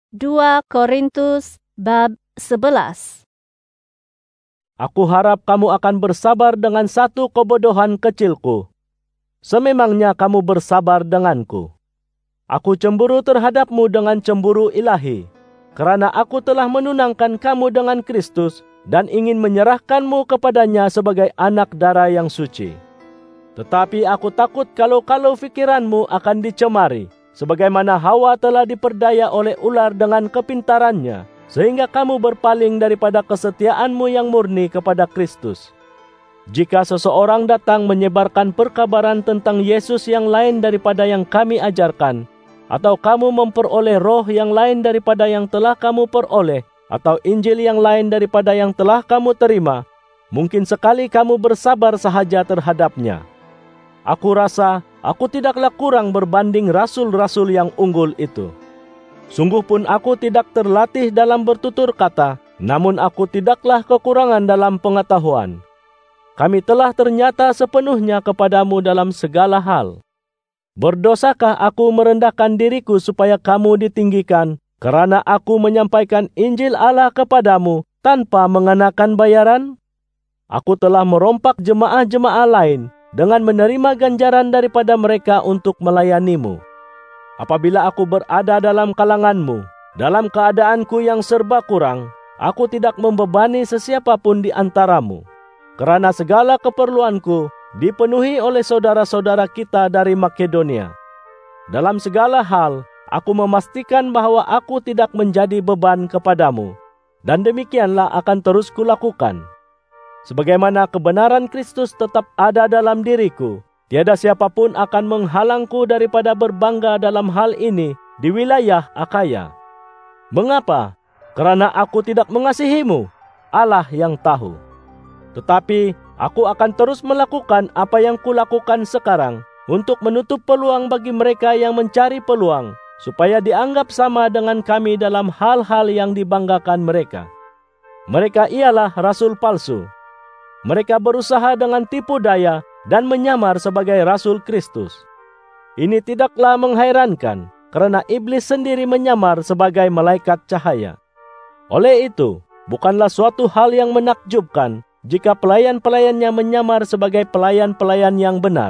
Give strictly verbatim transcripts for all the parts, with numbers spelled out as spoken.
dua Korintus bab sebelas. Aku harap kamu akan bersabar dengan satu kebodohan kecilku. Sememangnya kamu bersabar denganku. Aku cemburu terhadapmu dengan cemburu ilahi, karena aku telah menunangkan kamu dengan Kristus dan ingin menyerahkanmu kepadanya sebagai anak darah yang suci. Tetapi aku takut kalau-kalau pikiranmu akan dicemari, sebagaimana Hawa telah diperdaya oleh ular dengan kepintarannya, sehingga kamu berpaling daripada kesetiaanmu yang murni kepada Kristus. Jika seseorang datang menyebarkan perkabaran tentang Yesus yang lain daripada yang kami ajarkan, atau kamu memperoleh roh yang lain daripada yang telah kamu peroleh, atau Injil yang lain daripada yang telah kamu terima, mungkin sekali kamu bersabar sahaja terhadapnya. Aku rasa aku tidaklah kurang berbanding rasul-rasul yang unggul itu. Sungguh pun aku tidak terlatih dalam bertutur kata, namun aku tidaklah kekurangan dalam pengetahuan. Kami telah ternyata sepenuhnya kepadamu dalam segala hal. Berdosakah aku merendahkan diriku supaya kamu ditinggikan, kerana aku menyampaikan Injil Allah kepadamu tanpa mengenakan bayaran? Aku telah merompak jemaah-jemaah lain dengan menerima ganjaran daripada mereka untuk melayanimu. Apabila aku berada dalam kalanganmu, dalam keadaanku yang serba kurang, aku tidak membebani sesiapa pun di antaramu, kerana segala keperluanku dipenuhi oleh saudara-saudara kita dari Makedonia. Dalam segala hal, aku memastikan bahwa aku tidak menjadi beban kepadamu, dan demikianlah akan terus kulakukan. Sebagaimana kebenaran Kristus tetap ada dalam diriku, tiada siapapun akan menghalangku daripada berbangga dalam hal ini di wilayah Akhaya. Mengapa? Kerana aku tidak mengasihimu, Allah yang tahu. Tetapi aku akan terus melakukan apa yang kulakukan sekarang untuk menutup peluang bagi mereka yang mencari peluang, supaya dianggap sama dengan kami dalam hal-hal yang dibanggakan mereka. Mereka ialah rasul palsu. Mereka berusaha dengan tipu daya dan menyamar sebagai rasul Kristus. Ini tidaklah menghairankan, karena iblis sendiri menyamar sebagai malaikat cahaya. Oleh itu, bukanlah suatu hal yang menakjubkan jika pelayan-pelayannya menyamar sebagai pelayan-pelayan yang benar.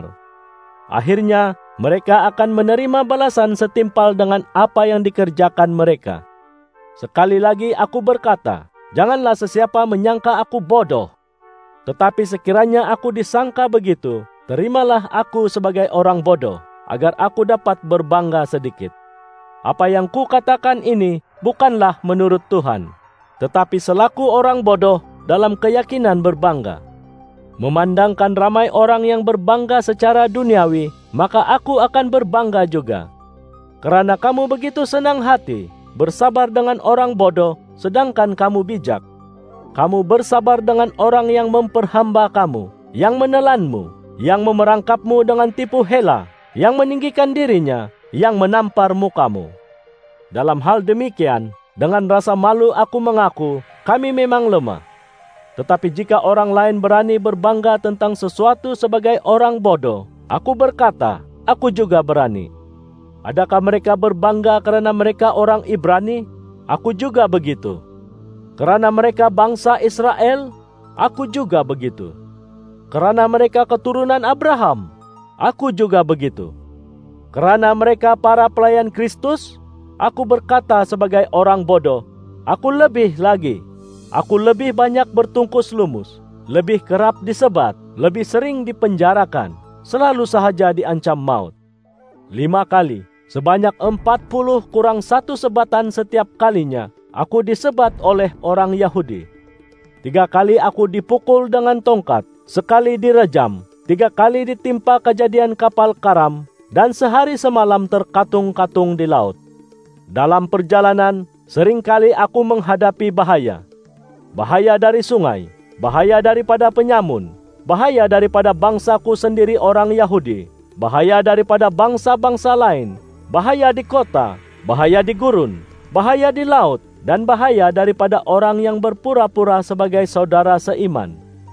Akhirnya, mereka akan menerima balasan setimpal dengan apa yang dikerjakan mereka. Sekali lagi aku berkata, janganlah sesiapa menyangka aku bodoh. Tetapi sekiranya aku disangka begitu, terimalah aku sebagai orang bodoh, agar aku dapat berbangga sedikit. Apa yang kukatakan ini bukanlah menurut Tuhan, tetapi selaku orang bodoh dalam keyakinan berbangga. Memandangkan ramai orang yang berbangga secara duniawi, maka aku akan berbangga juga. Kerana kamu begitu senang hati, bersabar dengan orang bodoh, sedangkan kamu bijak. Kamu bersabar dengan orang yang memperhamba kamu, yang menelanmu, yang memerangkapmu dengan tipu hela, yang meninggikan dirinya, yang menampar mukamu. Dalam hal demikian, dengan rasa malu aku mengaku, kami memang lemah. Tetapi jika orang lain berani berbangga tentang sesuatu sebagai orang bodoh, aku berkata, aku juga berani. Adakah mereka berbangga kerana mereka orang Ibrani? Aku juga begitu. Kerana mereka bangsa Israel, aku juga begitu. Kerana mereka keturunan Abraham, aku juga begitu. Kerana mereka para pelayan Kristus, aku berkata sebagai orang bodoh, aku lebih lagi. Aku lebih banyak bertungkus lumus, lebih kerap disebat, lebih sering dipenjarakan, selalu sahaja diancam maut. Lima kali, sebanyak empat puluh kurang satu sebatan setiap kalinya, aku disebat oleh orang Yahudi. Tiga kali aku dipukul dengan tongkat, sekali direjam, tiga kali ditimpa kejadian kapal karam, dan sehari semalam terkatung-katung di laut. Dalam perjalanan, seringkali aku menghadapi bahaya. Bahaya dari sungai, bahaya daripada penyamun, bahaya daripada bangsaku sendiri orang Yahudi, bahaya daripada bangsa-bangsa lain, bahaya di kota, bahaya di gurun, bahaya di laut, dan bahaya daripada orang yang berpura-pura sebagai saudara seiman.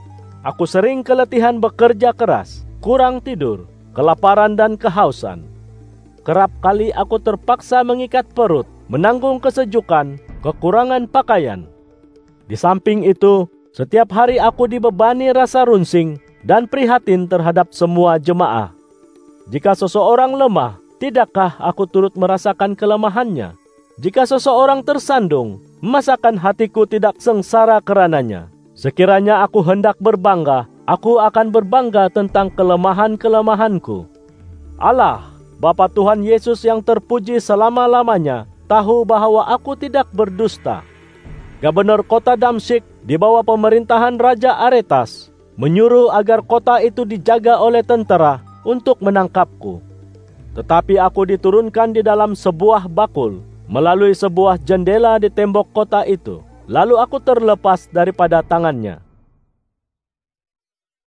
Aku sering keletihan bekerja keras, kurang tidur, kelaparan dan kehausan. Kerap kali aku terpaksa mengikat perut, menanggung kesejukan, kekurangan pakaian. Di samping itu, setiap hari aku dibebani rasa runsing dan prihatin terhadap semua jemaah. Jika seseorang lemah, tidakkah aku turut merasakan kelemahannya? Jika seseorang tersandung, masakan hatiku tidak sengsara kerananya? Sekiranya aku hendak berbangga, aku akan berbangga tentang kelemahan-kelemahanku. Allah, Bapa Tuhan Yesus yang terpuji selama-lamanya, tahu bahwa aku tidak berdusta. Gubernur kota Damsyik di bawah pemerintahan Raja Aretas menyuruh agar kota itu dijaga oleh tentara untuk menangkapku. Tetapi aku diturunkan di dalam sebuah bakul melalui sebuah jendela di tembok kota itu. Lalu aku terlepas daripada tangannya.